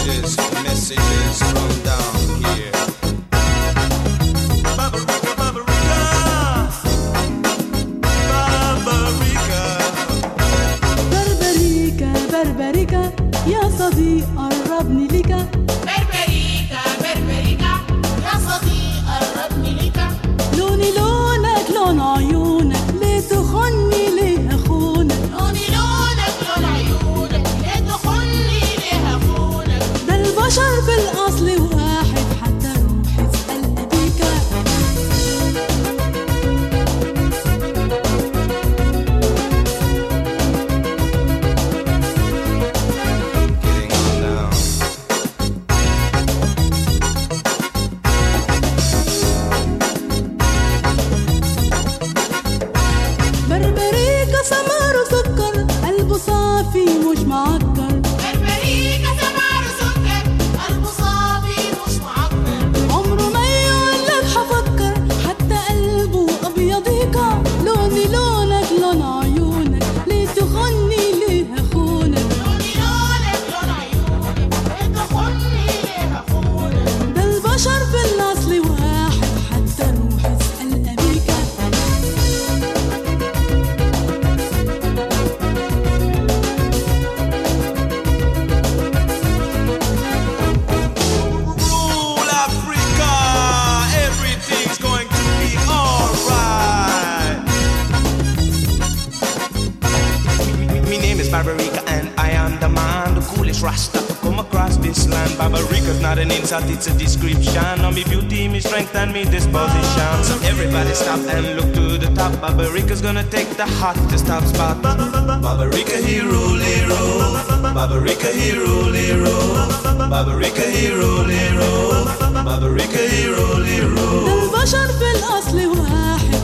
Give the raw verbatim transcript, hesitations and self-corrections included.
messages, messages from down here. Barbarica, Barbarica, بربريكا بربريكا يا صديق قربني ليكا. بربريكا بربريكا يا صديق قربني ليكا. لوني لونك لون عيونك ليه تخني ليه أخونك. لوني لونك لون عيونك ليه تخني ليه أخونك. ده البشر بالأصل واحد حتى روحي اسأل أبيكا. getting on down. بربريكا سمر وسكر قلبه صافي مش معكر. بربريكا سمر وسكر قلبه صافي مش معكر. عمره ما يقولك حفكر حتى قلبه أبيضيكا. لوني لونك لون عيونك ليه تخني ليه أخونك. لوني لونك لون عيونك ليه تخني ليه أخونك. ده البشر في الأصل واحد حتى روح اسأل أبيكا. Rule Africa, everything's going to be alright. My name is Barbarica and I am the man, the coolest Rasta to come across this land. Barbarica's not an insult, it's a description of me beauty, me strength and me disposition. So everybody stop and look to the top. Barbarica's gonna take the hottest top spot. Barbarica he rule, he rule. Barbarica he rule, he rule. Barbarica he rule, he rule. Barbarica he rule, he rule. ده البشر في الأصل واحد